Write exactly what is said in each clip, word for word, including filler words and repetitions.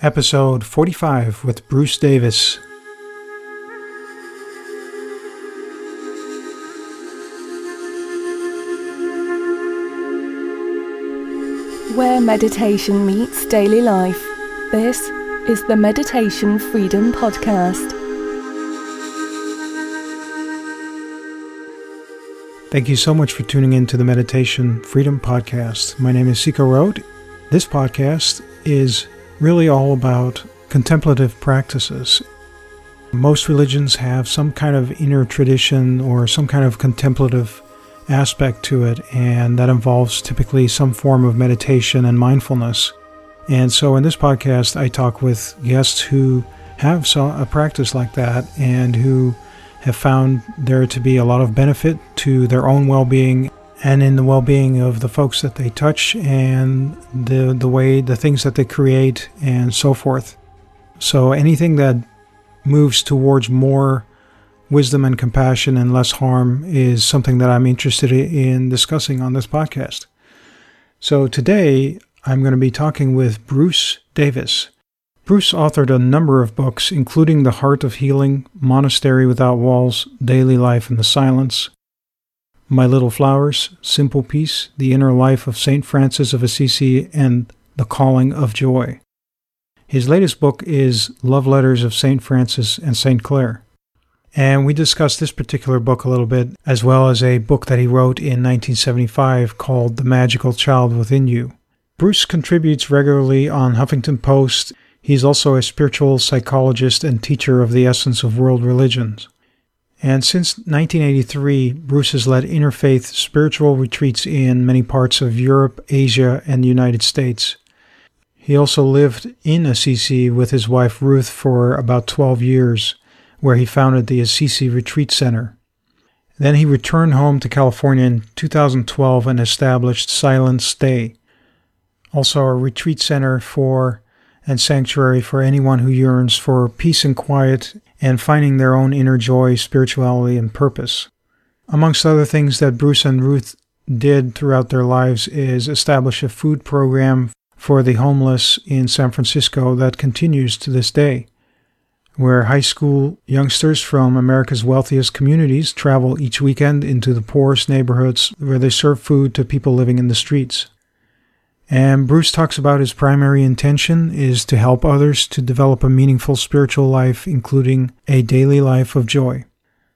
episode forty-five with Bruce Davis. Where meditation meets daily life, this is the Meditation Freedom Podcast. Thank you so much for tuning in to the Meditation Freedom Podcast. My name is Siko Road. This podcast is really all about contemplative practices. Most religions have some kind of inner tradition or some kind of contemplative aspect to it, and that involves typically some form of meditation and mindfulness. And so in this podcast, I talk with guests who have a practice like that and who have found there to be a lot of benefit to their own well-being and in the well-being of the folks that they touch and the the way, the things that they create and so forth. So anything that moves towards more wisdom and compassion and less harm is something that I'm interested in discussing on this podcast. So today I'm going to be talking with Bruce Davis. Bruce authored a number of books, including The Heart of Healing, Monastery Without Walls, Daily Life in the Silence, My Little Flowers, Simple Peace, The Inner Life of Saint Francis of Assisi, and The Calling of Joy. His latest book is Love Letters of Saint Francis and Saint Clare. And we discussed this particular book a little bit, as well as a book that he wrote in nineteen seventy-five called The Magical Child Within You. Bruce contributes regularly on Huffington Post. He's also a spiritual psychologist and teacher of the essence of world religions. And since nineteen eighty-three, Bruce has led interfaith spiritual retreats in many parts of Europe, Asia, and the United States. He also lived in Assisi with his wife Ruth for about twelve years, where he founded the Assisi Retreat Center. Then he returned home to California in two thousand twelve and established Silent Stay, also a retreat center for and sanctuary for anyone who yearns for peace and quiet and finding their own inner joy, spirituality, and purpose. Amongst other things that Bruce and Ruth did throughout their lives is establish a food program for the homeless in San Francisco that continues to this day, where high school youngsters from America's wealthiest communities travel each weekend into the poorest neighborhoods where they serve food to people living in the streets. And Bruce talks about his primary intention is to help others to develop a meaningful spiritual life, including a daily life of joy.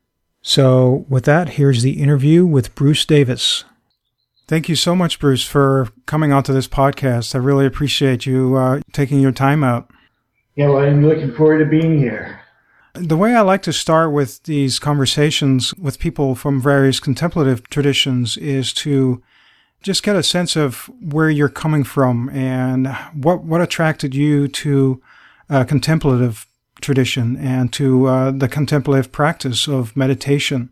So with that, here's the interview with Bruce Davis. Thank you so much, Bruce, for coming onto this podcast. I really appreciate you uh, taking your time out. Yeah, well, I'm looking forward to being here. The way I like to start with these conversations with people from various contemplative traditions is to just get a sense of where you're coming from and what what attracted you to a contemplative tradition and to uh, the contemplative practice of meditation.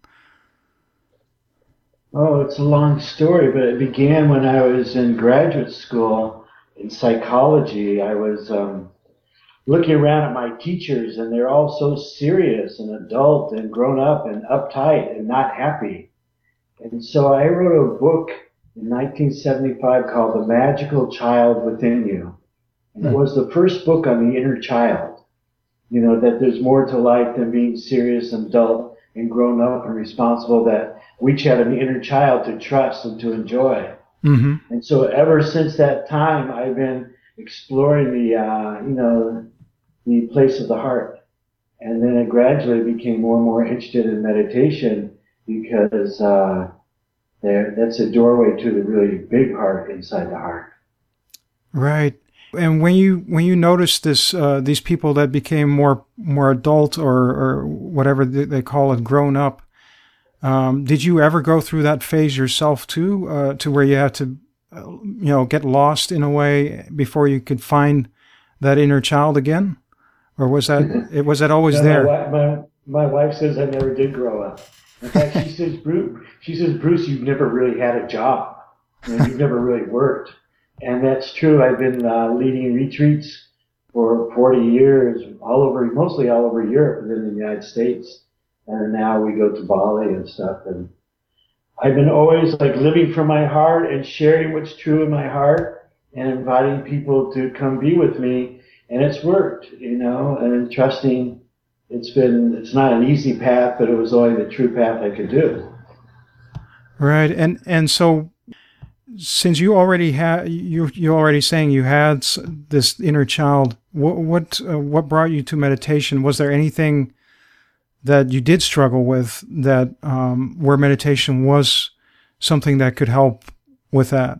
Oh, it's a long story, but it began when I was in graduate school in psychology. I was um, looking around at my teachers, and they're all so serious and adult and grown up and uptight and not happy. And so I wrote a book in nineteen seventy-five called The Magical Child Within You. And it was the first book on the inner child. You know, that there's more to life than being serious and adult and grown up and responsible, that we each have an inner child to trust and to enjoy. Mm-hmm. And so ever since that time, I've been exploring the, uh, you know, the place of the heart. And then I gradually became more and more interested in meditation because, uh, There, that's a doorway to the really big heart inside the heart. Right. And when you when you noticed this, uh, these people that became more more adult or or whatever they call it, grown up, um, did you ever go through that phase yourself too, uh, to where you had to, uh, you know, get lost in a way before you could find that inner child again, or was that it was that always no, there? My, my my wife says I never did grow up. In fact, she says, Bruce, she says, Bruce, you've never really had a job. You know, you've never really worked. And that's true. I've been uh, leading retreats for forty years, all over, mostly all over Europe and in the United States. And now we go to Bali and stuff. And I've been always like living from my heart and sharing what's true in my heart and inviting people to come be with me and it's worked, you know, and trusting. It's been, it's not an easy path, but it was only the true path I could do. Right. And, and so since you already had, you, you're already saying you had this inner child, what, what, uh, what brought you to meditation? Was there anything that you did struggle with that, um, where meditation was something that could help with that?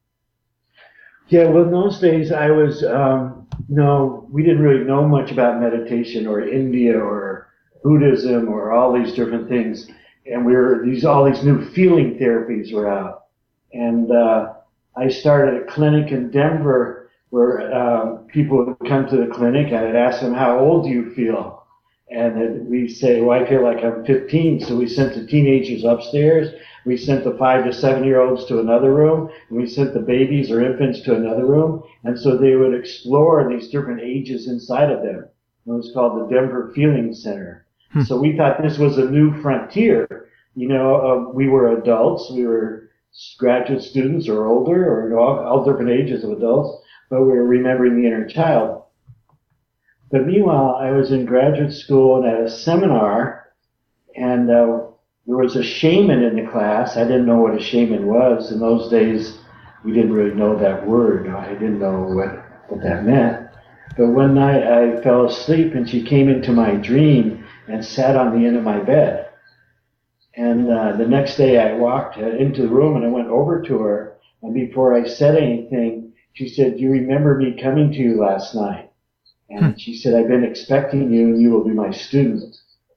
Yeah, well, in those days I was, um, no, we didn't really know much about meditation or India or Buddhism or all these different things. And we were, these, all these new feeling therapies were out. And, uh, I started a clinic in Denver where, uh, people would come to the clinic and I'd ask them, how old do you feel? And we say, well, I feel like I'm fifteen. So we sent the teenagers upstairs. We sent the five to seven year olds to another room. And we sent the babies or infants to another room. And so they would explore these different ages inside of them. It was called the Denver Feeling Center. Hmm. So we thought this was a new frontier. You know, uh, we were adults. We were graduate students or older or you know, all, all different ages of adults. But we were remembering the inner child. But meanwhile, I was in graduate school and at a seminar, and uh, there was a shaman in the class. I didn't know what a shaman was. In those days, we didn't really know that word. I didn't know what, what that meant. But one night, I fell asleep, and she came into my dream and sat on the end of my bed. And uh, the next day, I walked into the room, and I went over to her. And before I said anything, she said, do you remember me coming to you last night? And she said, I've been expecting you and you will be my student.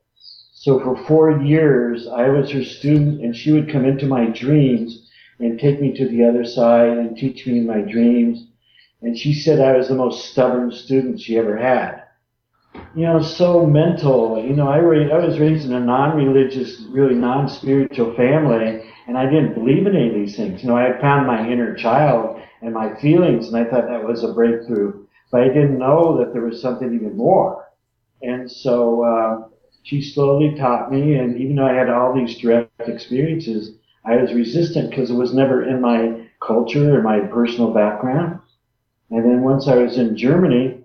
So for four years, I was her student and she would come into my dreams and take me to the other side and teach me in my dreams. And she said I was the most stubborn student she ever had. You know, so mental. You know, I, ra- I was raised in a non-religious, really non-spiritual family, and I didn't believe in any of these things. You know, I had found my inner child and my feelings, and I thought that was a breakthrough. But I didn't know that there was something even more. And so uh, she slowly taught me, and even though I had all these direct experiences, I was resistant because it was never in my culture or my personal background. And then once I was in Germany,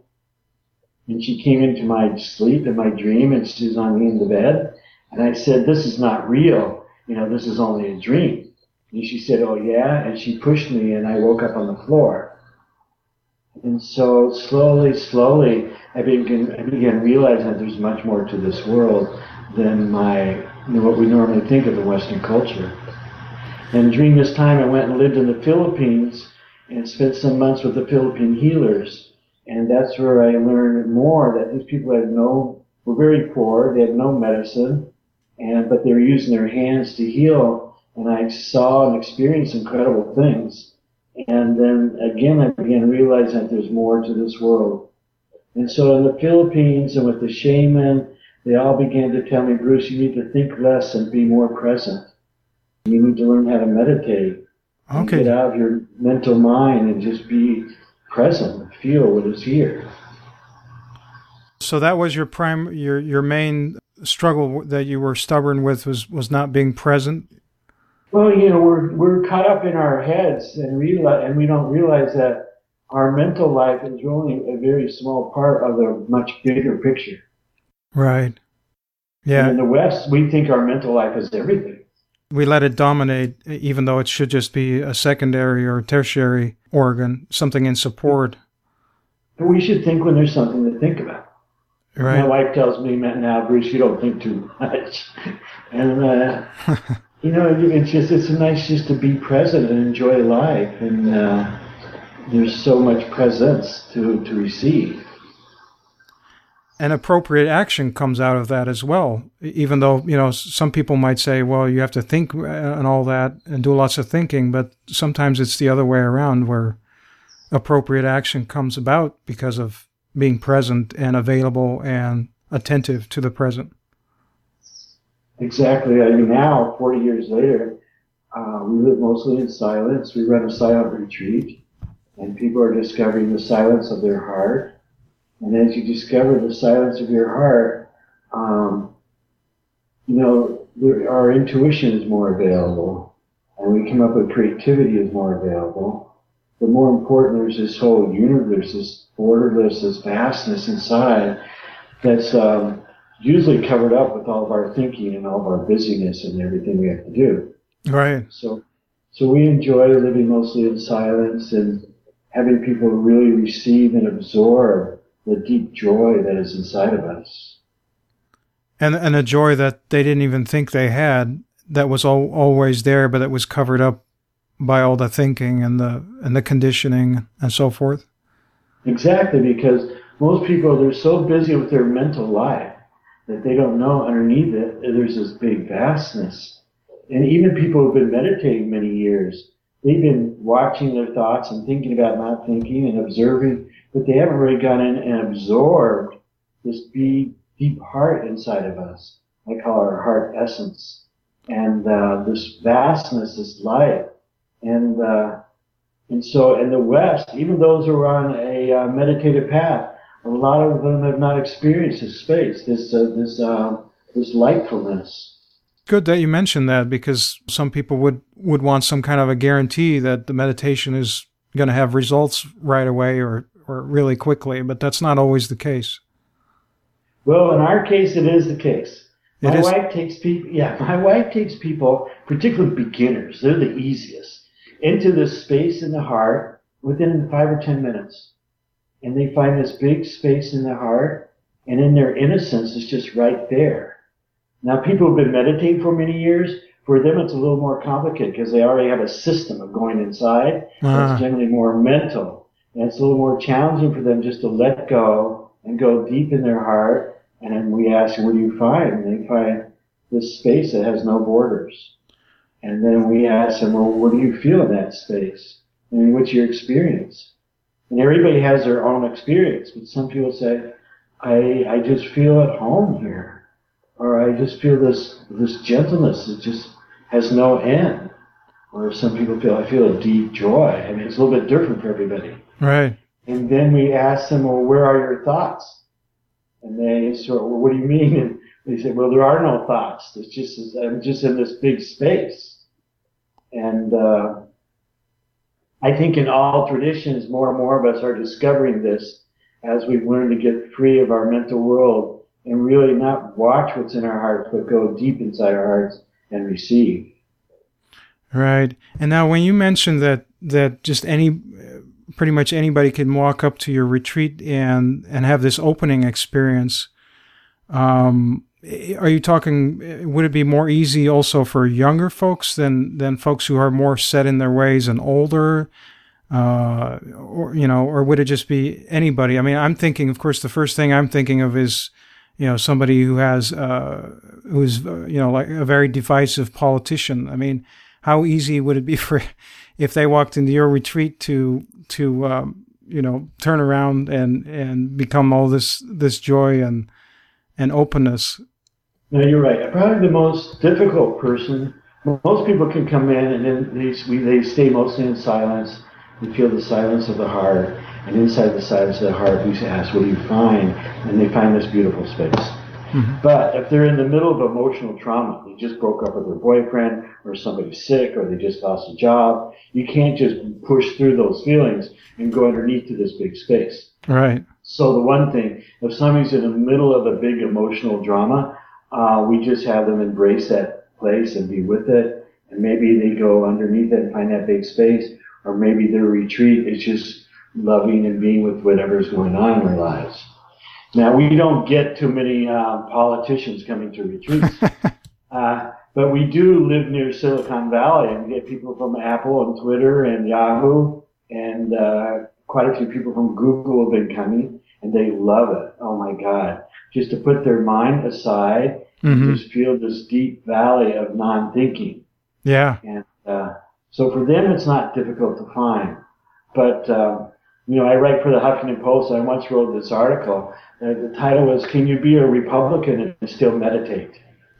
and she came into my sleep in my dream, and she was on me in the bed, and I said, this is not real. You know, this is only a dream. And she said, oh yeah? And she pushed me, and I woke up on the floor. And so slowly, slowly, I began, I began realizing that there's much more to this world than my, you know, what we normally think of in Western culture. And during this time, I went and lived in the Philippines and spent some months with the Philippine healers. And that's where I learned more that these people had no, were very poor, they had no medicine, and but they were using their hands to heal. And I saw and experienced incredible things. And then again, I began realizing that there's more to this world. And so in the Philippines and with the shaman, they all began to tell me, Bruce, you need to think less and be more present. You need to learn how to meditate. Okay. And get out of your mental mind and just be present and feel what is here. So that was your prime, your your main struggle that you were stubborn with was, was not being present? Well, you know, we're we're caught up in our heads and realize, and we don't realize that our mental life is only a very small part of the much bigger picture. Right. Yeah. And in the West, we think our mental life is everything. We let it dominate, even though it should just be a secondary or tertiary organ, something in support. But we should think when there's something to think about. Right. My wife tells me, now, Bruce, you don't think too much. and, uh, you know, it's just, it's nice just to be present and enjoy life. And uh, there's so much presence to, to receive. And appropriate action comes out of that as well, even though, you know, some people might say, well, you have to think and all that and do lots of thinking, but sometimes it's the other way around where appropriate action comes about because of being present and available and attentive to the present. Exactly. I mean, now, forty years later, uh, we live mostly in silence. We run a silent retreat, and people are discovering the silence of their heart. And as you discover the silence of your heart, um, you know, there, our intuition is more available, and we come up with creativity is more available. but more important, there's this whole universe, this borderless, this vastness inside that's um, usually covered up with all of our thinking and all of our busyness and everything we have to do. Right. So, so we enjoy living mostly in silence and having people really receive and absorb the deep joy that is inside of us. And and a joy that they didn't even think they had, that was al- always there, but it was covered up by all the thinking and the and the conditioning and so forth. Exactly, because most people, they're so busy with their mental life that they don't know underneath it there's this big vastness. And even people who've been meditating many years, they've been watching their thoughts and thinking about not thinking and observing, but they haven't really gone in and absorbed this big, deep heart inside of us. I call our heart essence. And uh, this vastness, this light. And uh, and so in the West, even those who are on a uh, meditative path, a lot of them have not experienced this space, this uh, this uh, this lightfulness. Good that you mentioned that, because some people would, would want some kind of a guarantee that the meditation is going to have results right away or, or really quickly, but that's not always the case. Well, in our case, it is the case. It My is. wife takes people, yeah, my wife takes people, particularly beginners, they're the easiest, into this space in the heart within five or ten minutes. And they find this big space in the heart, and in their innocence, it's just right there. Now, people who've been meditating for many years, for them it's a little more complicated because they already have a system of going inside. Uh-huh. That's generally more mental. And it's a little more challenging for them just to let go and go deep in their heart. And then we ask them, what do you find? And they find this space that has no borders. And then we ask them, well, what do you feel in that space? I mean, what's your experience? And everybody has their own experience. But some people say, I, I just feel at home here. Or I just feel this this gentleness that just has no end. Or some people feel, I feel a deep joy. I mean, it's a little bit different for everybody. Right. And then we ask them, well, where are your thoughts? And they sort of, well, what do you mean? And they say, well, there are no thoughts. It's just, I'm just in this big space. And uh, I think in all traditions, more and more of us are discovering this as we've learned to get free of our mental world and really not watch what's in our hearts, but go deep inside our hearts and receive. Right. And now when you mentioned that, that just any, pretty much anybody can walk up to your retreat and, and have this opening experience, um, are you talking, would it be more easy also for younger folks than, than folks who are more set in their ways and older? Uh, or, you know, or would it just be anybody? I mean, I'm thinking, of course, the first thing I'm thinking of is, you know, somebody who has, uh, who's, uh, you know, like a very divisive politician. I mean, how easy would it be for, if they walked into your retreat to, to, um, you know, turn around and, and become all this, this joy and, and openness? No, you're right. Probably the most difficult person. Most people can come in and then they, we, they stay mostly in silence. They feel the silence of the heart. And inside the silence of the heart, we ask, what do you find? And they find this beautiful space. Mm-hmm. But if they're in the middle of emotional trauma, they just broke up with their boyfriend, or somebody's sick, or they just lost a job, you can't just push through those feelings and go underneath to this big space. Right. So the one thing, if somebody's in the middle of a big emotional drama, uh, we just have them embrace that place and be with it. And maybe they go underneath it and find that big space. Or maybe their retreat is just loving and being with whatever's going on in their lives. Now, we don't get too many uh, politicians coming to retreats, uh, but we do live near Silicon Valley, and we get people from Apple and Twitter and Yahoo, and uh, quite a few people from Google have been coming, and they love it. Oh, my God. Just to put their mind aside mm-hmm. and just feel this deep valley of non-thinking. Yeah. And uh, so for them, it's not difficult to find. But, um, you know, I write for the Huffington Post. I once wrote this article. Uh, the title was, Can You Be a Republican and Still Meditate?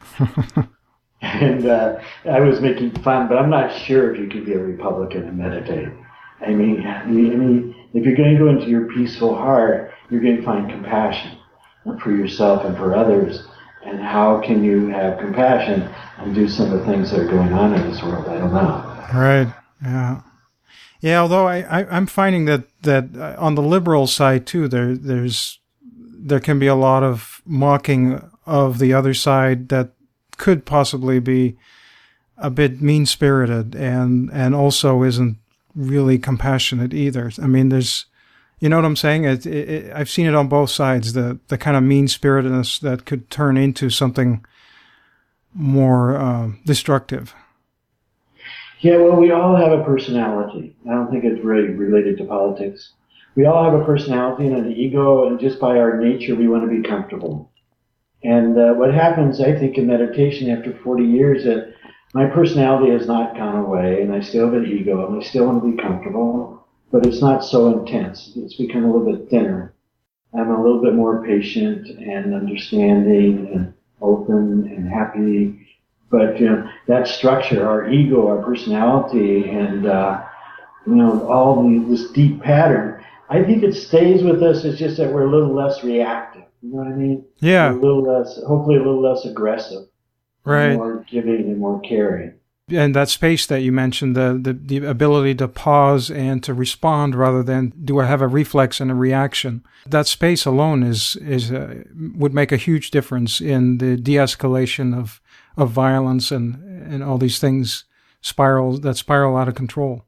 and uh, I was making fun, but I'm not sure if you can be a Republican and meditate. I mean, I mean, if you're going to go into your peaceful heart, you're going to find compassion for yourself and for others. And how can you have compassion and do some of the things that are going on in this world? I don't know. Right. Yeah. Yeah, although I, I, I'm finding that, that on the liberal side too, there there's there can be a lot of mocking of the other side that could possibly be a bit mean-spirited and, and also isn't really compassionate either. I mean, there's, you know what I'm saying? It, it, it, I've seen it on both sides, the, the kind of mean-spiritedness that could turn into something more uh, destructive. Yeah, well, we all have a personality. I don't think it's really related to politics. We all have a personality and an ego, and just by our nature, we want to be comfortable. And uh, what happens, I think, in meditation after forty years, that my personality has not gone away, and I still have an ego, and I still want to be comfortable, but it's not so intense. It's become a little bit thinner. I'm a little bit more patient and understanding and open and happy. But, you know, that structure, our ego, our personality, and, uh, you know, all the, this deep pattern, I think it stays with us. It's just that we're a little less reactive. You know what I mean? Yeah. We're a little less, hopefully a little less aggressive. Right. More giving and more caring. And that space that you mentioned, the, the, the ability to pause and to respond rather than do I have a reflex and a reaction. That space alone is, is, uh, would make a huge difference in the de-escalation of, of violence and, and all these things spiral, that spiral out of control.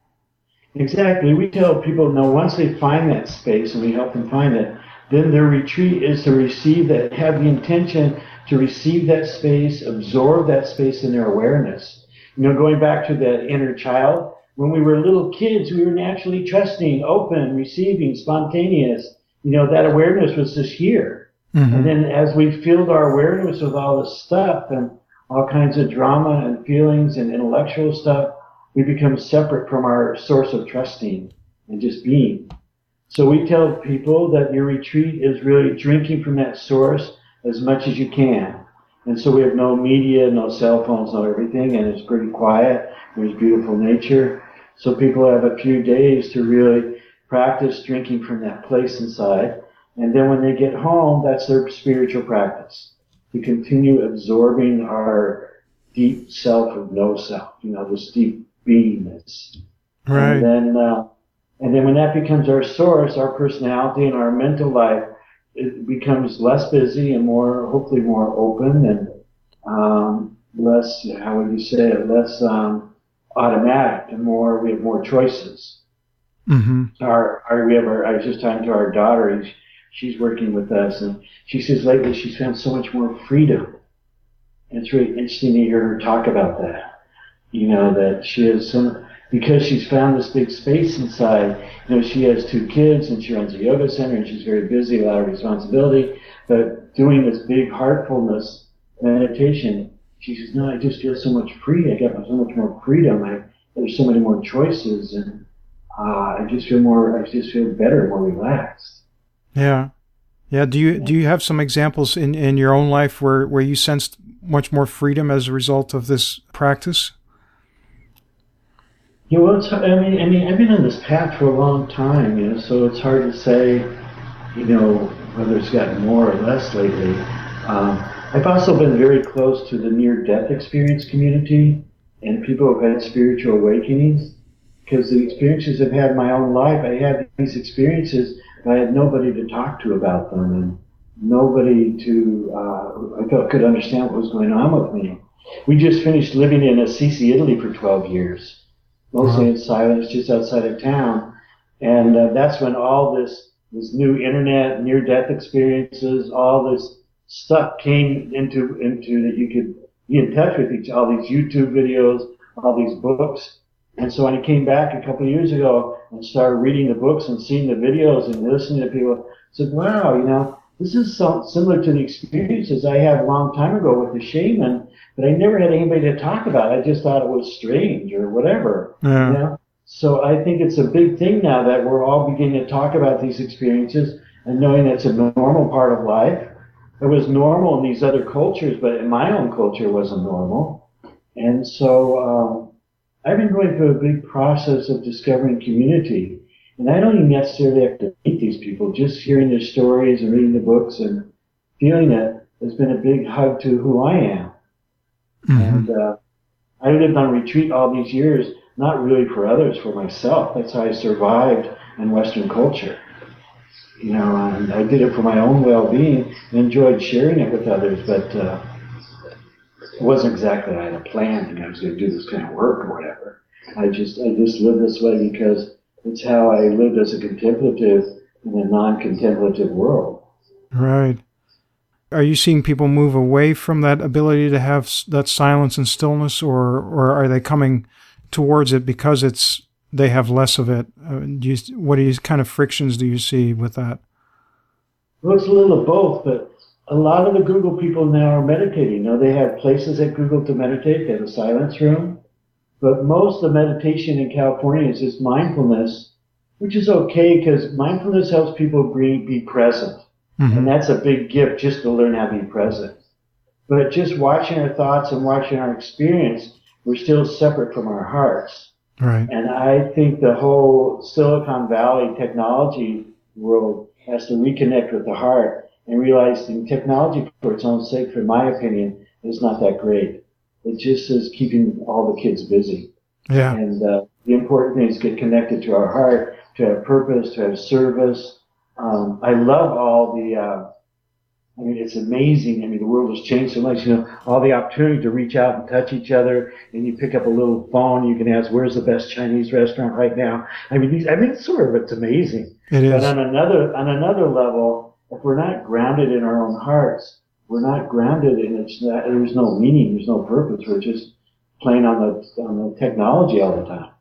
Exactly. We tell people, no, once they find that space and we help them find it, then their retreat is to receive that, have the intention to receive that space, absorb that space in their awareness. You know, going back to that inner child, when we were little kids, we were naturally trusting, open, receiving, spontaneous. You know, that awareness was just here. Mm-hmm. And then as we filled our awareness with all this stuff and all kinds of drama and feelings and intellectual stuff, we become separate from our source of trusting and just being. So we tell people that your retreat is really drinking from that source as much as you can. And so we have no media, no cell phones, no everything, and it's pretty quiet. There's beautiful nature. So people have a few days to really practice drinking from that place inside. And then when they get home, that's their spiritual practice, to continue absorbing our deep self of no self, you know, this deep beingness. Right. And then, uh, and then when that becomes our source, our personality and our mental life, it becomes less busy and more, hopefully more open and um, less, how would you say it, less um, automatic and more, we have more choices. Mm-hmm. Our, our, we have our, I was just talking to our daughter, she's working with us, and she says lately she's found so much more freedom. And it's really interesting to hear her talk about that. You know, that she has some, because she's found this big space inside. You know, she has two kids and she runs a yoga center and she's very busy, a lot of responsibility, but doing this big heartfulness meditation, she says, no, I just feel so much free. I got so much more freedom. I, there's so many more choices, and uh, I just feel more, I just feel better, more relaxed. Yeah. Yeah. Do you, do you have some examples in, in your own life where, where you sensed much more freedom as a result of this practice? Yeah, well, it's, I mean, I mean, I've been on this path for a long time, you know, so it's hard to say, you know, whether it's gotten more or less lately. Um, I've also been very close to the near-death experience community and people who have had spiritual awakenings, because the experiences I've had in my own life, I had these experiences, but I had nobody to talk to about them and nobody to, uh, I felt could understand what was going on with me. We just finished living in Assisi, Italy for twelve years. Mostly in silence, just outside of town. And uh, that's when all this, this new internet, near-death experiences, all this stuff came into, into that you could be in touch with each, all these YouTube videos, all these books. And so when I came back a couple of years ago and started reading the books and seeing the videos and listening to people, I said, wow, you know, this is so similar to the experiences I had a long time ago with the shaman, but I never had anybody to talk about it. I just thought it was strange or whatever. Yeah. You know? So I think it's a big thing now that we're all beginning to talk about these experiences and knowing it's a normal part of life. It was normal in these other cultures, but in my own culture it wasn't normal. And so um, I've been going through a big process of discovering community. And I don't even necessarily have to meet these people. Just hearing their stories and reading the books and feeling it has been a big hug to who I am. Mm-hmm. And uh, I lived on retreat all these years not really for others, for myself. That's how I survived in Western culture. You know, and I did it for my own well-being and enjoyed sharing it with others, but uh, it wasn't exactly I had a plan and I was going to do this kind of work or whatever. I just I just lived this way because it's how I lived as a contemplative in a non-contemplative world. Right. Are you seeing people move away from that ability to have that silence and stillness, or or are they coming towards it because it's they have less of it? Uh, do you, what are you, kind of frictions do you see with that? Well, it's a little of both, but a lot of the Google people now are meditating. Now, they have places at Google to meditate. They have a silence room. But most of the meditation in California is just mindfulness, which is okay because mindfulness helps people be, be present. Mm-hmm. And that's a big gift, just to learn how to be present. But just watching our thoughts and watching our experience, we're still separate from our hearts. Right. And I think the whole Silicon Valley technology world has to reconnect with the heart and realize the technology for its own sake, for my opinion, is not that great. It just is keeping all the kids busy. Yeah. And uh, the important thing is to get connected to our heart, to have purpose, to have service. Um, I love all the, uh, I mean, it's amazing. I mean, the world has changed so much, you know, all the opportunity to reach out and touch each other, and you pick up a little phone, you can ask, where's the best Chinese restaurant right now? I mean, these, I mean, it's sort of, it's amazing. It is. But on another, on another level, if we're not grounded in our own hearts, we're not grounded in it's not, there's no meaning, there's no purpose. We're just playing on the, on the technology all the time.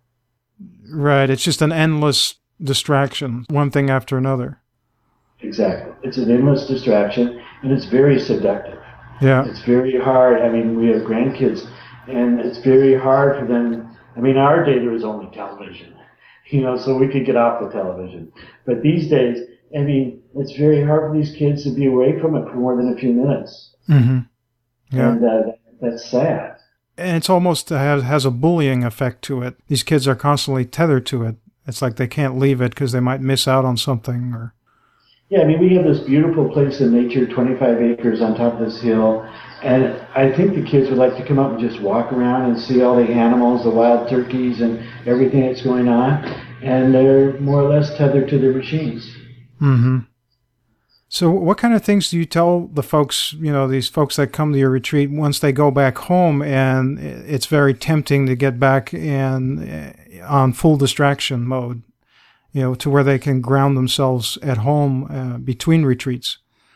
Right. It's just an endless distraction, one thing after another. Exactly. It's an endless distraction, and it's very seductive. Yeah. It's very hard. I mean, we have grandkids, and it's very hard for them. I mean, our day there was only television, you know, so we could get off the television. But these days, I mean, it's very hard for these kids to be away from it for more than a few minutes. Mm-hmm. Yeah. And uh, that's sad. And it's almost has, has a bullying effect to it. These kids are constantly tethered to it. It's like they can't leave it because they might miss out on something or... Yeah, I mean, we have this beautiful place in nature, twenty-five acres on top of this hill, and I think the kids would like to come up and just walk around and see all the animals, the wild turkeys, and everything that's going on, and they're more or less tethered to their machines. Mm-hmm. So what kind of things do you tell the folks, you know, these folks that come to your retreat once they go back home and it's very tempting to get back in on full distraction mode? You know, to where they can ground themselves at home uh, between retreats.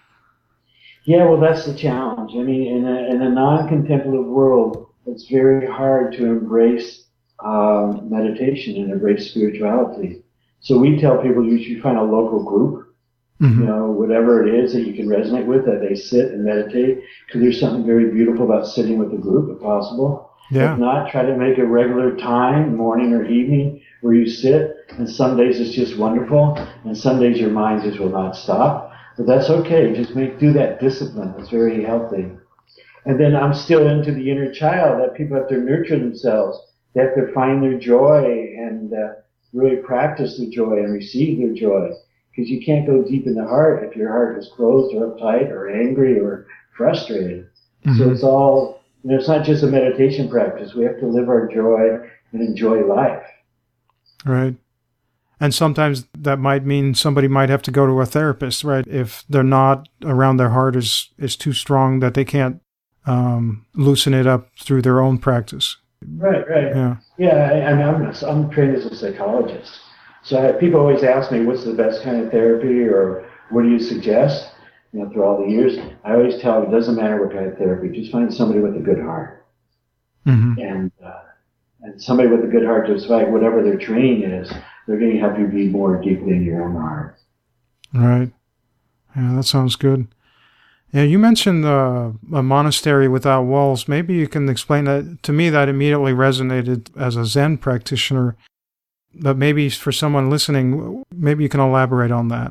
Yeah, well, that's the challenge. I mean, in a, in a non-contemplative world, it's very hard to embrace um, meditation and embrace spirituality. So we tell people you should find a local group, mm-hmm. you know, whatever it is that you can resonate with, that they sit and meditate, because there's something very beautiful about sitting with a group, if possible. Yeah. If not, try to make a regular time, morning or evening, where you sit, and some days it's just wonderful, and some days your mind just will not stop. But that's okay. Just make do that discipline. It's very healthy. And then I'm still into the inner child, that people have to nurture themselves. They have to find their joy and uh, really practice the joy and receive their joy. Because you can't go deep in the heart if your heart is closed or uptight or angry or frustrated. Mm-hmm. So it's all, you know, it's not just a meditation practice. We have to live our joy and enjoy life. Right. And sometimes that might mean somebody might have to go to a therapist, right? If they're not around their heart is, is too strong that they can't um, loosen it up through their own practice. Right, right. Yeah, yeah I, I mean, I'm, I'm trained as a psychologist. So I, people always ask me, what's the best kind of therapy or what do you suggest? You know, through all the years, I always tell them, it doesn't matter what kind of therapy, just find somebody with a good heart. Mm-hmm. And uh, and somebody with a good heart, despite whatever their training is, they're going to help you be more deeply in your own heart. Right. Yeah, that sounds good. Yeah, you mentioned uh, a monastery without walls. Maybe you can explain that. To me, that immediately resonated as a Zen practitioner. But maybe for someone listening, maybe you can elaborate on that.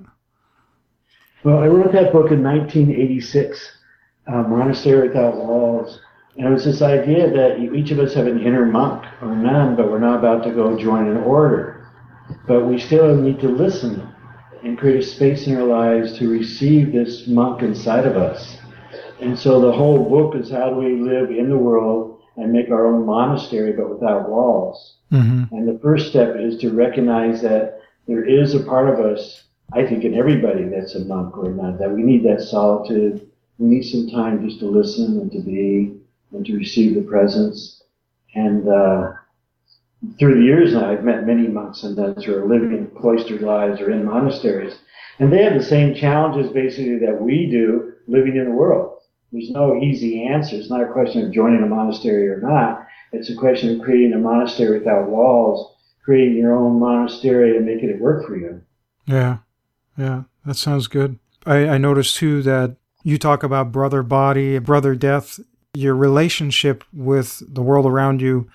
Well, I wrote that book in nineteen eighty-six, uh, Monastery Without Walls. And it was this idea that each of us have an inner monk or nun, but we're not about to go join an order. But we still need to listen and create a space in our lives to receive this monk inside of us. And so the whole book is how do we live in the world and make our own monastery, but without walls. Mm-hmm. And the first step is to recognize that there is a part of us, I think in everybody that's a monk or not, that we need that solitude. We need some time just to listen and to be and to receive the presence. And uh, through the years now, I've met many monks and nuns who are living cloistered lives or in monasteries. And they have the same challenges basically that we do living in the world. There's no easy answer. It's not a question of joining a monastery or not. It's a question of creating a monastery without walls, creating your own monastery and making it work for you. Yeah, yeah, that sounds good. I, I noticed too that you talk about brother body, brother death. Your relationship with the world around you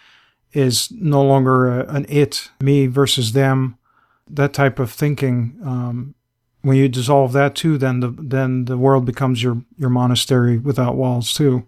is no longer a, an it, me versus them, that type of thinking. Um, when you dissolve that too, then the then the world becomes your, your monastery without walls too.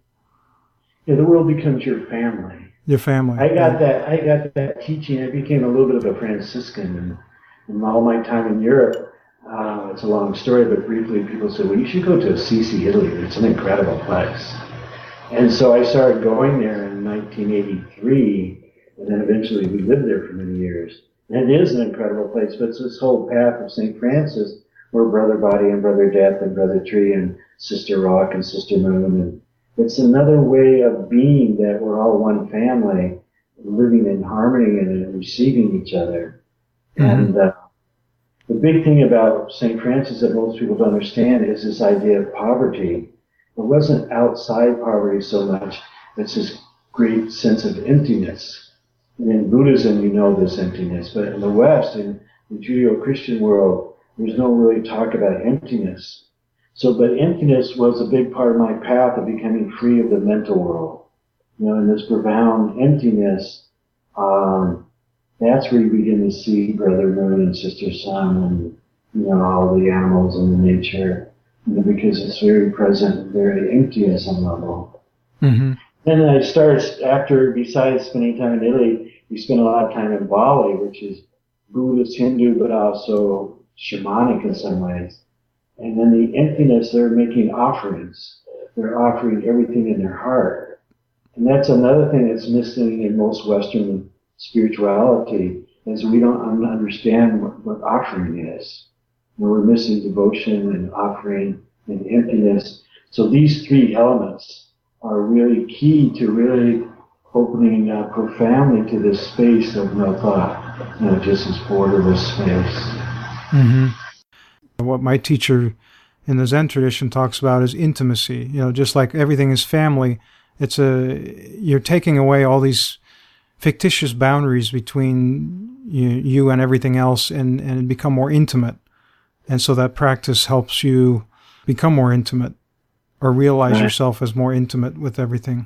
Yeah, the world becomes your family. Your family. I got yeah. that. I got that teaching. I became a little bit of a Franciscan, and in all my time in Europe, uh, it's a long story, but briefly, people said, "Well, you should go to Assisi, Italy. It's an incredible place." And so I started going there in nineteen eighty-three, and then eventually we lived there for many years. And it is an incredible place, but it's this whole path of Saint Francis, where Brother Body and Brother Death and Brother Tree and Sister Rock and Sister Moon, and it's another way of being that we're all one family, living in harmony and receiving each other. Mm-hmm. And uh, the big thing about Saint Francis that most people don't understand is this idea of poverty. It wasn't outside poverty so much. It's this great sense of emptiness. And in Buddhism, you know this emptiness. But in the West, in the Judeo-Christian world, there's no really talk about emptiness. So, but emptiness was a big part of my path of becoming free of the mental world. You know, in this profound emptiness, um, that's where you begin to see Brother Moon and Sister Sun and, you know, all the animals and the nature. You know, because it's very present, very empty at some level. Mm-hmm. Then I started, after, besides spending time in Italy, we spent a lot of time in Bali, which is Buddhist, Hindu, but also shamanic in some ways. And then the emptiness, they're making offerings. They're offering everything in their heart. And that's another thing that's missing in most Western spirituality, is we don't understand what, what offering is. We're missing devotion and offering and emptiness. So these three elements are really key to really opening uh, profoundly to this space of no thought, you know, just this borderless space. Mm-hmm. What my teacher in the Zen tradition talks about is intimacy. You know, just like everything is family, it's a you're taking away all these fictitious boundaries between you, you and everything else, and and become more intimate. And so that practice helps you become more intimate, or realize right. yourself as more intimate with everything.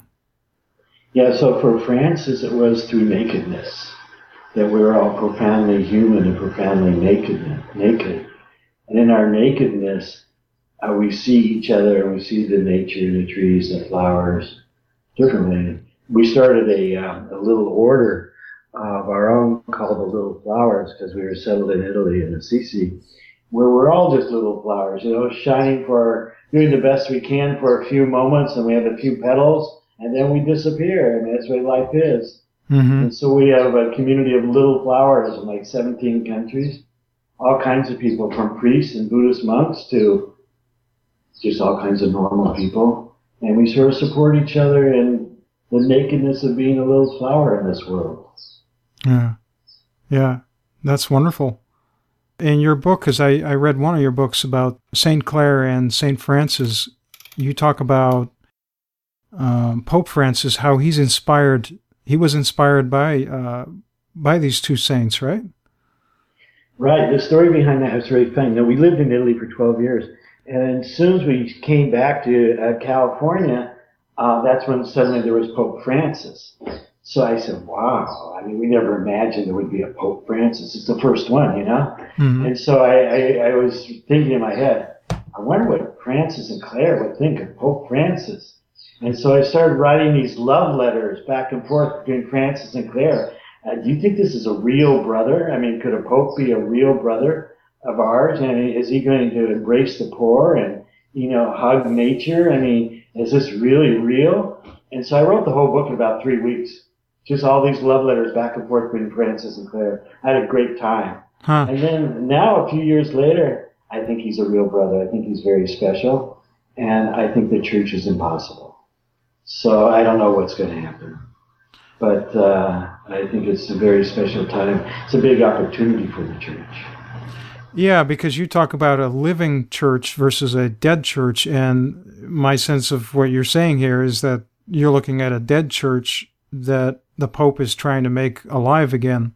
Yeah, so for Francis, it was through nakedness, that we were all profoundly human and profoundly naked. naked. And in our nakedness, uh, we see each other and we see the nature, the trees, the flowers differently. We started a, uh, a little order of our own called the Little Flowers, because we were settled in Italy in Assisi, where we're all just little flowers, you know, shining for, doing the best we can for a few moments, and we have a few petals, and then we disappear. I mean, that's what life is. Mm-hmm. And so we have a community of little flowers in like seventeen countries, all kinds of people, from priests and Buddhist monks to just all kinds of normal people. And we sort of support each other in the nakedness of being a little flower in this world. Yeah. Yeah. That's wonderful. In your book, because I, I read one of your books about Saint Clare and Saint Francis, you talk about um, Pope Francis, how he's inspired, he was inspired by uh, by these two saints, right? Right. The story behind that was very funny. Now, we lived in Italy for twelve years, and as soon as we came back to uh, California, uh, that's when suddenly there was Pope Francis. So I said, wow, I mean, we never imagined there would be a Pope Francis. It's the first one, you know? Mm-hmm. And so I, I, I was thinking in my head, I wonder what Francis and Clare would think of Pope Francis. And so I started writing these love letters back and forth between Francis and Clare. Uh, do you think this is a real brother? I mean, could a Pope be a real brother of ours? I mean, is he going to embrace the poor and, you know, hug nature? I mean, is this really real? And so I wrote the whole book in about three weeks. Just all these love letters back and forth between Francis and Claire. I had a great time. Huh. And then now, a few years later, I think he's a real brother. I think he's very special. And I think the church is impossible. So I don't know what's going to happen. But uh, I think it's a very special time. It's a big opportunity for the church. Yeah, because you talk about a living church versus a dead church. And my sense of what you're saying here is that you're looking at a dead church that the Pope is trying to make alive again.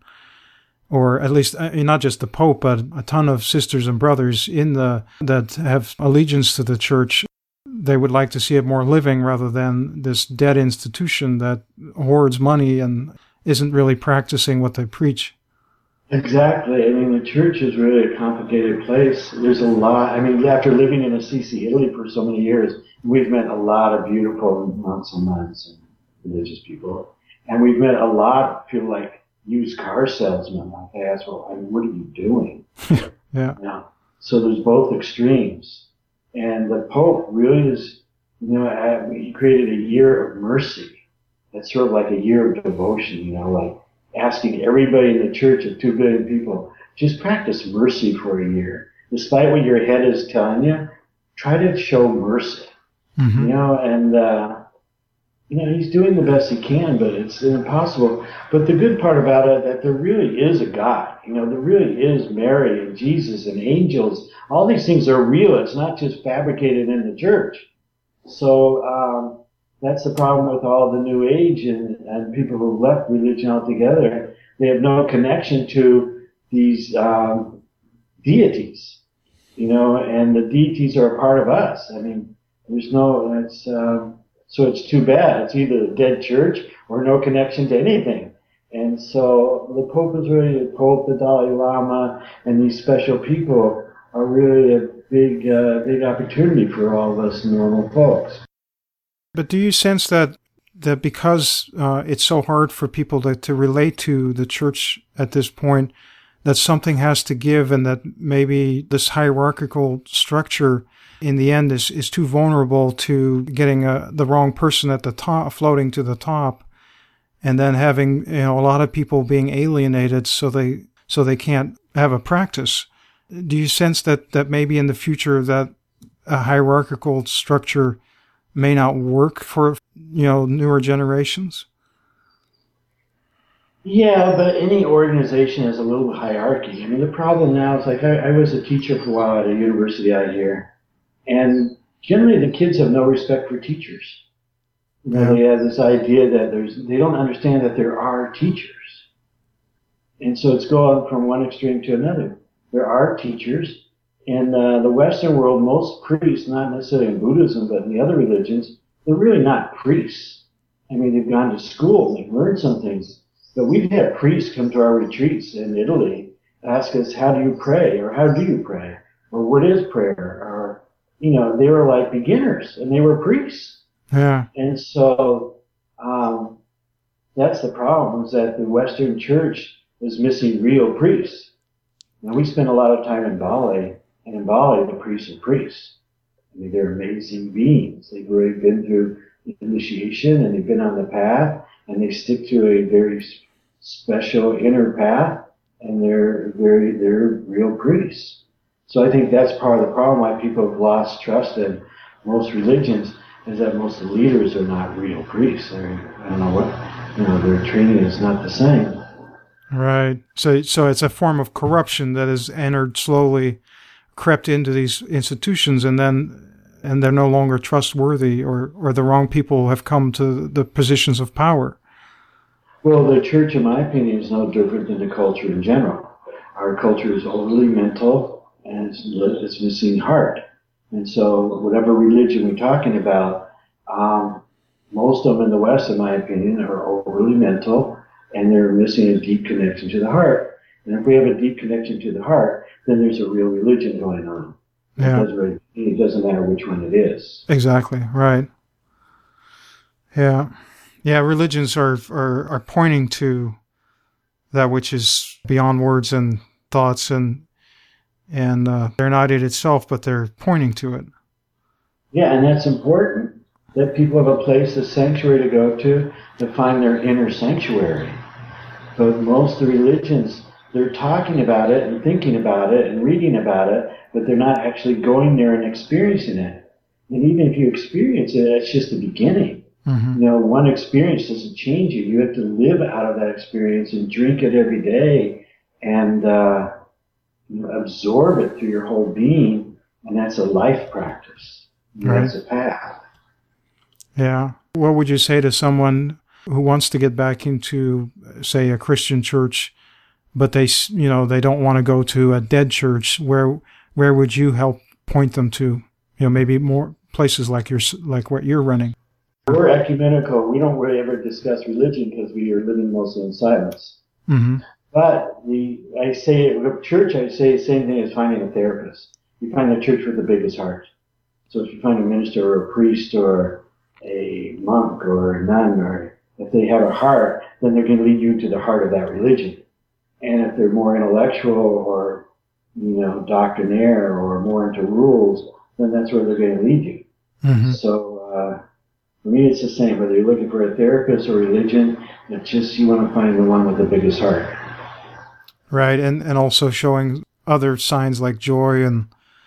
Or at least not just the Pope, but a ton of sisters and brothers in the that have allegiance to the church. They would like to see it more living rather than this dead institution that hoards money and isn't really practicing what they preach. Exactly. I mean, the church is really a complicated place. There's a lot. I mean, after living in Assisi, Italy for so many years, we've met a lot of beautiful monks and nuns and religious people. And we've met a lot of people like used car salesmen. Like I asked, well, I mean, what are you doing? Yeah. Yeah. So there's both extremes. And the Pope really is, you know, he created a year of mercy. That's sort of like a year of devotion, you know, like asking everybody in the church of two billion people, just practice mercy for a year. Despite what your head is telling you, try to show mercy. Mm-hmm. You know, and, uh, you know, he's doing the best he can, but it's impossible. But the good part about it, that there really is a God. You know, there really is Mary and Jesus and angels. All these things are real. It's not just fabricated in the church. So um, that's the problem with all the New Age and, and people who left religion altogether. They have no connection to these um, deities, you know, and the deities are a part of us. I mean, there's no, it's... Um, So it's too bad. It's either a dead church or no connection to anything. And so the Pope is really, the Pope, the Dalai Lama, and these special people are really a big, uh, big opportunity for all of us normal folks. But do you sense that that because uh, it's so hard for people to, to relate to the church at this point, that something has to give, and that maybe this hierarchical structure in the end is, is too vulnerable to getting a, the wrong person at the top, floating to the top, and then having, you know, a lot of people being alienated so they so they can't have a practice? Do you sense that, that maybe in the future that a hierarchical structure may not work for, you know, newer generations? Yeah, but any organization has a little hierarchy. I mean, the problem now is, like, I, I was a teacher for a while at a university out here. And generally, the kids have no respect for teachers. You know, yeah. They have this idea that there's, they don't understand that there are teachers. And so it's going from one extreme to another. There are teachers. In uh, the Western world, most priests, not necessarily in Buddhism, but in the other religions, they're really not priests. I mean, they've gone to school, they've learned some things. But we've had priests come to our retreats in Italy, ask us, how do you pray? Or how do you pray? Or what is prayer? Or, you know, they were like beginners, and they were priests. Yeah. And so um, that's the problem, is that the Western church is missing real priests. Now, we spend a lot of time in Bali, and in Bali, the priests are priests. I mean, they're amazing beings. They've already been through initiation, and they've been on the path, and they stick to a very special inner path, and they're very, they're real priests. So I think that's part of the problem why people have lost trust in most religions, is that most of the leaders are not real priests. They're, I don't know what, you know, their training is not the same. Right. So, so it's a form of corruption that has entered slowly, crept into these institutions, and then, and they're no longer trustworthy, or, or the wrong people have come to the positions of power. Well, the church, in my opinion, is no different than the culture in general. Our culture is overly mental, and it's, it's missing heart. And so whatever religion we're talking about, um, most of them in the West, in my opinion, are overly mental, and they're missing a deep connection to the heart. And if we have a deep connection to the heart, then there's a real religion going on. Yeah. It doesn't, really, it doesn't matter which one it is. Exactly, right. Yeah. Yeah, religions are, are, are pointing to that which is beyond words and thoughts, and and uh, they're not it itself, but they're pointing to it. Yeah, and that's important. that people have a place, a sanctuary to go to, to find their inner sanctuary. But most of the religions, they're talking about it and thinking about it and reading about it, but they're not actually going there and experiencing it. And even if you experience it, it's just the beginning. Mm-hmm. You know, one experience doesn't change you. You have to live out of that experience and drink it every day and uh, you know, absorb it through your whole being. And that's a life practice. Right. That's a path. Yeah. What would you say to someone who wants to get back into, say, a Christian church, but they, you know, they don't want to go to a dead church? Where, where would you help point them to? You know, maybe more places like your, like what you're running. We're ecumenical. We don't really ever discuss religion because we are living mostly in silence. Mm-hmm. But the, I say, with church, I say the same thing as finding a therapist. You find the church with the biggest heart. So if you find a minister or a priest or a monk or a nun, or if they have a heart, then they're going to lead you to the heart of that religion. And if they're more intellectual or, you know, doctrinaire or more into rules, then that's where they're going to lead you. Mm-hmm. So, uh, for me, it's the same. Whether you're looking for a therapist or religion, it's just you want to find the one with the biggest heart. Right, and, and also showing other signs like joy and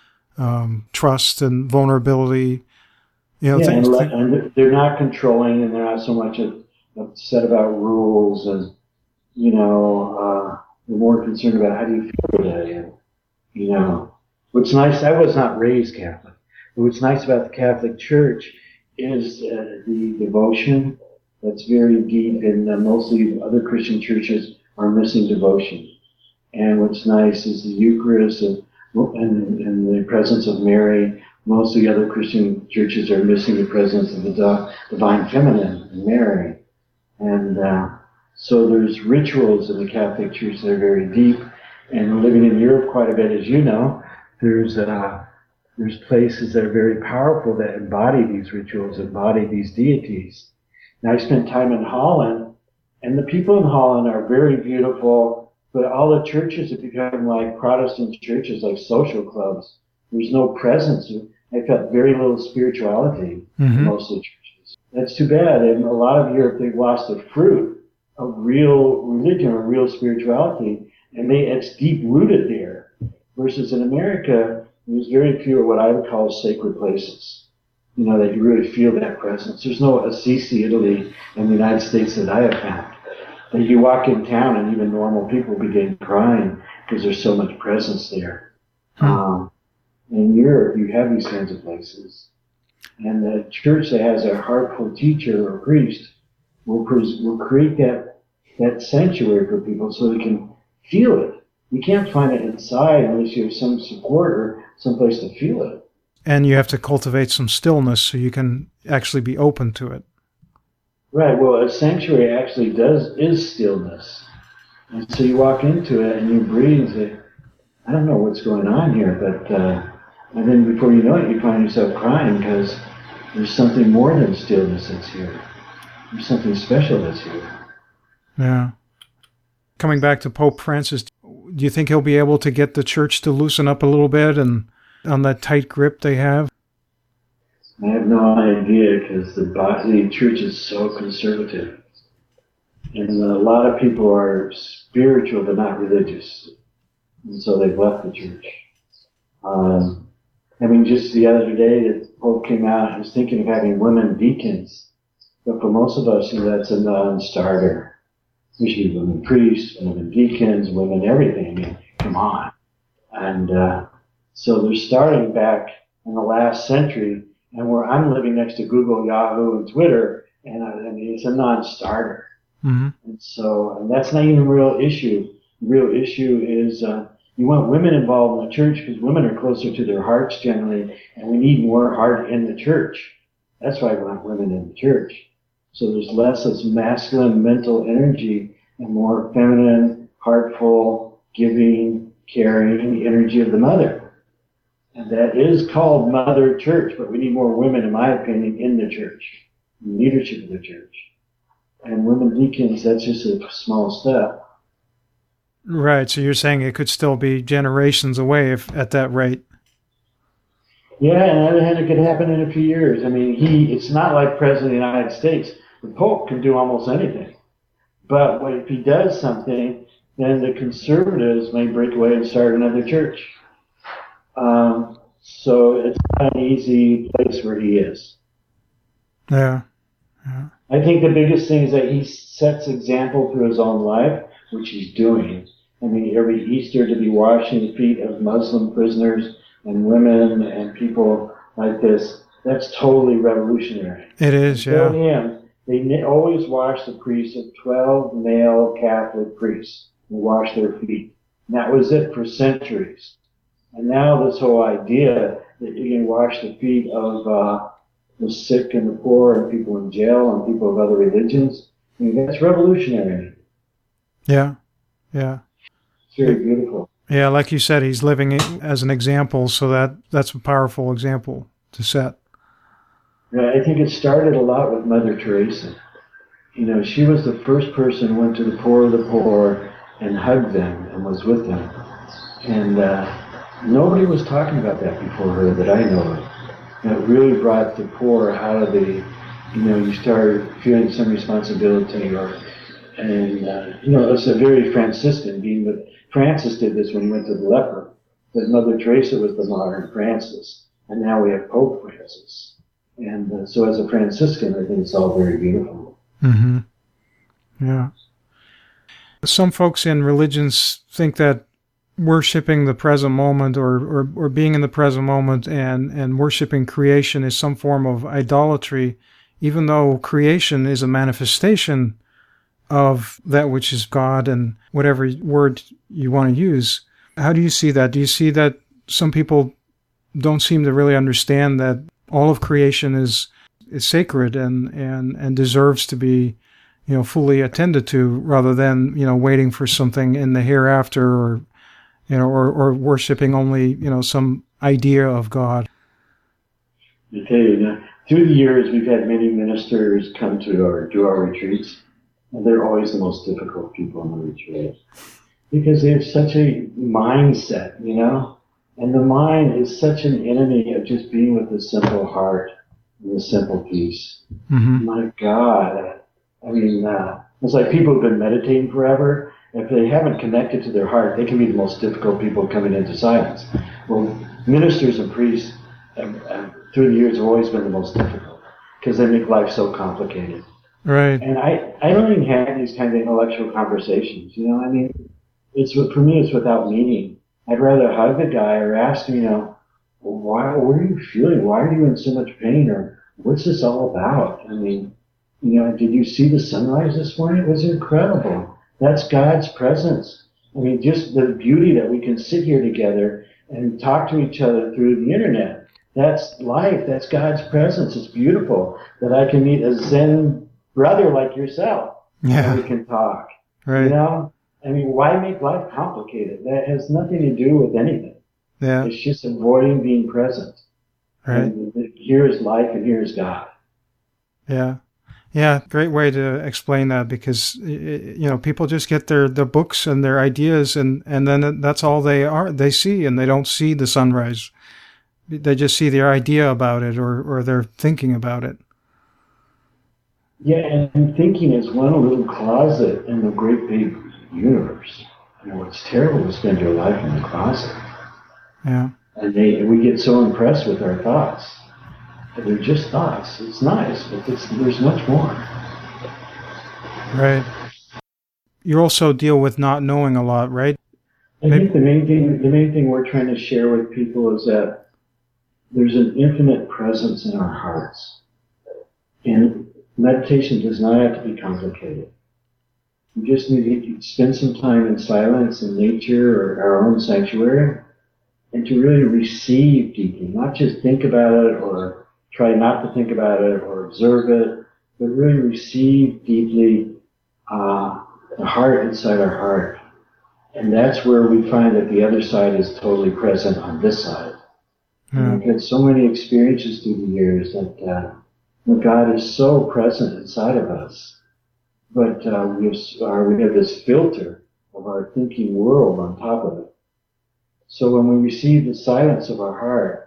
um, trust and vulnerability. You know, yeah, things, and, let, and they're not controlling, and they're not so much upset about rules, and you know, uh, they're more concerned about how do you feel today. And you know, what's nice. I was not raised Catholic, but what's nice about the Catholic Church is uh, the devotion that's very deep, and uh, mostly other Christian churches are missing devotion. And what's nice is the Eucharist and, and, and the presence of Mary. Most of the other Christian churches are missing the presence of the Divine Feminine and Mary. And uh, so there's rituals in the Catholic Church that are very deep. And living in Europe quite a bit, as you know, there's uh, There's places that are very powerful that embody these rituals, embody these deities. Now, I spent time in Holland, and the people in Holland are very beautiful, but all the churches have become like Protestant churches, like social clubs. There's no presence. I felt very little spirituality mm-hmm. in most of the churches. That's too bad. In a lot of Europe, they've lost the fruit of real religion or real spirituality, and they, it's deep-rooted there. Versus in America, there's very few of what I would call sacred places. You know, that you really feel that presence. There's no Assisi, Italy, in the United States that I have found. That you walk in town and even normal people begin crying because there's so much presence there. Hmm. Um, in Europe, you have these kinds of places. And the church that has a heartful teacher or priest will, pres- will create that, that sanctuary for people so they can feel it. You can't find it inside unless you have some support or someplace to feel it. And you have to cultivate some stillness so you can actually be open to it. Right. Well, a sanctuary actually does is stillness. And so you walk into it and you breathe. Say, I don't know what's going on here, but uh, and then before you know it, you find yourself crying because there's something more than stillness that's here. There's something special that's here. Yeah. Coming back to Pope Francis, do you think he'll be able to get the church to loosen up a little bit and on that tight grip they have? I have no idea because the, the church is so conservative. And a lot of people are spiritual but not religious. And so they've left the church. Um, I mean, just the other day, the Pope came out and was thinking of having women deacons. But for most of us, that's a non-starter. Usually women priests, women deacons, women everything. I mean, come on. And uh, so they're starting back in the last century, and where I'm living next to Google, Yahoo, and Twitter, and, uh, and it's a non-starter. Mm-hmm. And so and that's not even a real issue. The real issue is uh, you want women involved in the church because women are closer to their hearts generally, and we need more heart in the church. That's why we want women in the church. So there's less of masculine mental energy and more feminine, heartful, giving, caring, the energy of the mother. And that is called Mother Church, but we need more women, in my opinion, in the church, in leadership of the church. And women deacons, that's just a small step. Right, so you're saying it could still be generations away if at that rate. Yeah, and on the other hand, it could happen in a few years. I mean, he, it's not like President of the United States. The Pope can do almost anything. But what if he does something, then the conservatives may break away and start another church. Um, so it's not an easy place where he is. Yeah. Yeah. I think the biggest thing is that he sets example through his own life, which he's doing. I mean, every Easter to be washing the feet of Muslim prisoners and women and people like this, that's totally revolutionary. It is, yeah. Until him, they always wash the priests of twelve male Catholic priests who wash their feet. And that was it for centuries. And now this whole idea that you can wash the feet of uh, the sick and the poor and people in jail and people of other religions, I mean, that's revolutionary. Yeah, yeah. It's very beautiful. Yeah, like you said, he's living as an example, so that that's a powerful example to set. Yeah, I think it started a lot with Mother Teresa. You know, she was the first person who went to the poor of the poor and hugged them and was with them. And uh, nobody was talking about that before her that I know of. And it really brought the poor out of the, you know, you started feeling some responsibility or, and, uh, you know, it's a very Franciscan being with, Francis did this when he went to the leper, but Mother Teresa was the modern Francis, and now we have Pope Francis. And uh, so as a Franciscan, I think it's all very beautiful. Mm-hmm. Yeah. Some folks in religions think that worshiping the present moment or, or, or being in the present moment and, and worshiping creation is some form of idolatry, even though creation is a manifestation of that which is God and whatever word you want to use. How do you see that? Do you see that some people don't seem to really understand that all of creation is is sacred and, and, and deserves to be, you know, fully attended to, rather than, you know, waiting for something in the hereafter or, you know, or, or worshiping only, you know, some idea of God? I tell you, now, through the years, we've had many ministers come to our do our retreats, and they're always the most difficult people on the retreat because they have such a mindset, you know, and the mind is such an enemy of just being with the simple heart and the simple peace. Mm-hmm. My God, I mean, uh, it's like people who've been meditating forever. If they haven't connected to their heart, they can be the most difficult people coming into silence. Well, ministers and priests have, have, through the years have always been the most difficult because they make life so complicated. Right. And I, I don't even have these kind of intellectual conversations, you know. I mean, it's for me, it's without meaning. I'd rather hug the guy or ask him, you know, why, what are you feeling? Why are you in so much pain? Or what's this all about? I mean, you know, did you see the sunrise this morning? It was incredible. That's God's presence. I mean, just the beauty that we can sit here together and talk to each other through the internet. That's life. That's God's presence. It's beautiful that I can meet a Zen brother like yourself. Yeah. And we can talk. Right. You know? I mean, why make life complicated? That has nothing to do with anything. Yeah. It's just avoiding being present. Right. And here is life and here is God. Yeah. Yeah, great way to explain that, because, you know, people just get their, their books and their ideas and, and then that's all they are, they see, and they don't see the sunrise. They just see their idea about it or, or they're thinking about it. Yeah, and thinking is one little closet in the great big universe. You know, it's terrible to spend your life in the closet. Yeah. And they, we get so impressed with our thoughts. They're just thoughts. It's nice, but it's, there's much more. Right. You also deal with not knowing a lot, right? I Maybe. think the main thing, the main thing we're trying to share with people is that there's an infinite presence in our hearts. And meditation does not have to be complicated. You just need to spend some time in silence in nature or our own sanctuary and to really receive deeply, not just think about it or try not to think about it or observe it, but really receive deeply uh, the heart inside our heart. And that's where we find that the other side is totally present on this side. Yeah. We've had so many experiences through the years that uh, God is so present inside of us. But uh, we, have, uh, we have this filter of our thinking world on top of it. So when we receive the silence of our heart,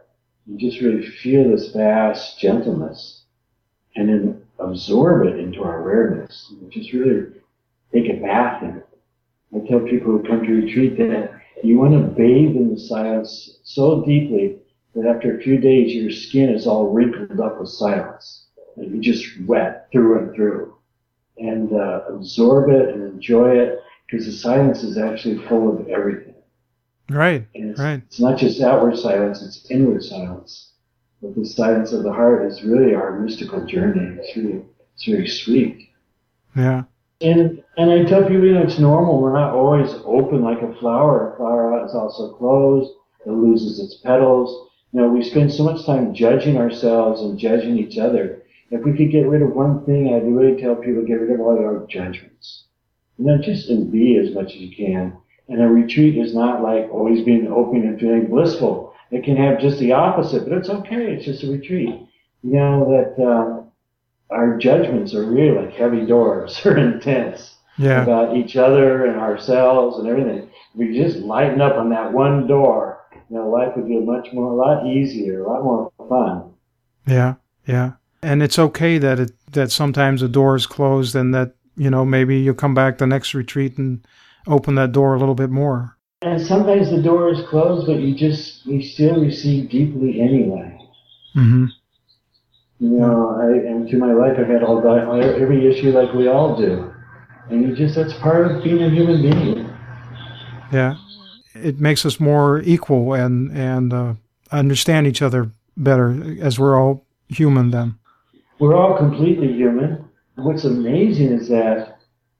You just really feel this vast gentleness and then absorb it into our awareness. And just really take a bath in it. I tell people who come to retreat that you want to bathe in the silence so deeply that after a few days your skin is all wrinkled up with silence. And you're just wet through and through. And uh, absorb it and enjoy it, because the silence is actually full of everything. Right, and it's, right. It's not just outward silence, it's inward silence. But the silence of the heart is really our mystical journey. It's really, it's very sweet. Yeah. And and I tell people, you know, it's normal. We're not always open like a flower. A flower is also closed. It loses its petals. You know, we spend so much time judging ourselves and judging each other. If we could get rid of one thing, I'd really tell people get rid of all your judgments. You know, just be as much as you can. And a retreat is not like always being open and feeling blissful. It can have just the opposite, but it's okay. It's just a retreat. You know, that um, our judgments are really like heavy doors. They're intense yeah. about each other and ourselves and everything. If we just lighten up on that one door, you know, life would be much more, a lot easier, a lot more fun. Yeah, yeah. And it's okay that it that sometimes the door is closed and that, you know, maybe you'll come back the next retreat and open that door a little bit more. And sometimes the door is closed, but you just, you still receive deeply anyway. Mm-hmm. You know, I, and through my life I've had all that, every issue like we all do. And you just, that's part of being a human being. Yeah. It makes us more equal and, and uh, understand each other better as we're all human then. We're all completely human. What's amazing is that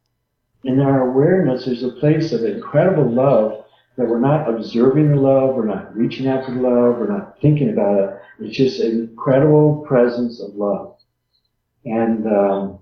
in our awareness, there's a place of incredible love that we're not observing the love, we're not reaching out for the love, we're not thinking about it. It's just an incredible presence of love. And um,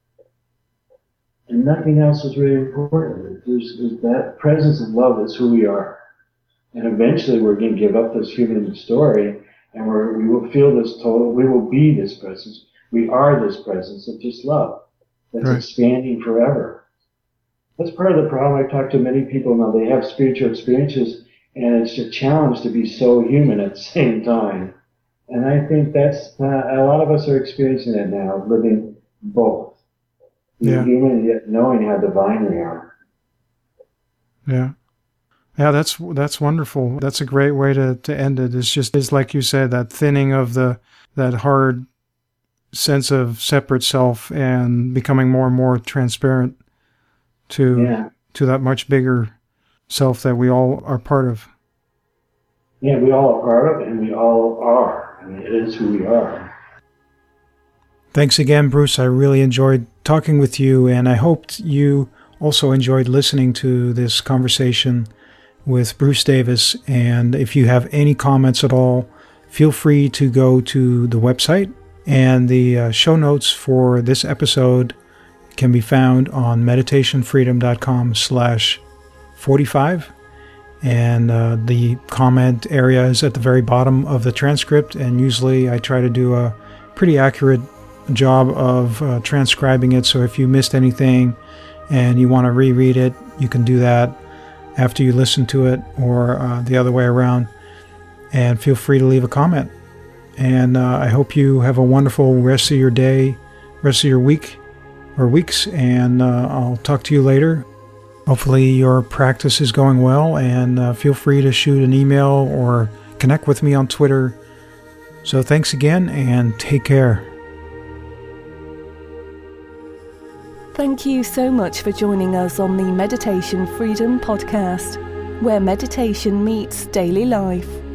and nothing else is really important. There's, there's that presence of love is who we are. And eventually we're going to give up this human story, and we're, we will feel this total, we will be this presence. We are this presence of just love that's right. Expanding forever. That's part of the problem. I talk to many people now. They have spiritual experiences, and it's a challenge to be so human at the same time. And I think that's, uh, a lot of us are experiencing it now, living both. Being yeah. human and yet knowing how divine we are. Yeah. Yeah, that's that's wonderful. That's a great way to, to end it. It's just, it's like you said, that thinning of the that hard sense of separate self and becoming more and more transparent to yeah. to that much bigger self that we all are part of. Yeah, we all are part of it, and we all are. I mean, it is who we are. Thanks again, Bruce. I really enjoyed talking with you, and I hoped you also enjoyed listening to this conversation with Bruce Davis. And if you have any comments at all, feel free to go to the website, and the uh, show notes for this episode can be found on meditationfreedom.com slash 45. And uh, the comment area is at the very bottom of the transcript. And usually I try to do a pretty accurate job of uh, transcribing it. So if you missed anything and you want to reread it, you can do that after you listen to it, or uh, the other way around. And feel free to leave a comment. And uh, I hope you have a wonderful rest of your day, rest of your week or weeks, and uh, I'll talk to you later. Hopefully your practice is going well, and uh, feel free to shoot an email or connect with me on Twitter. So thanks again, and take care. Thank you so much for joining us on the Meditation Freedom Podcast, where meditation meets daily life.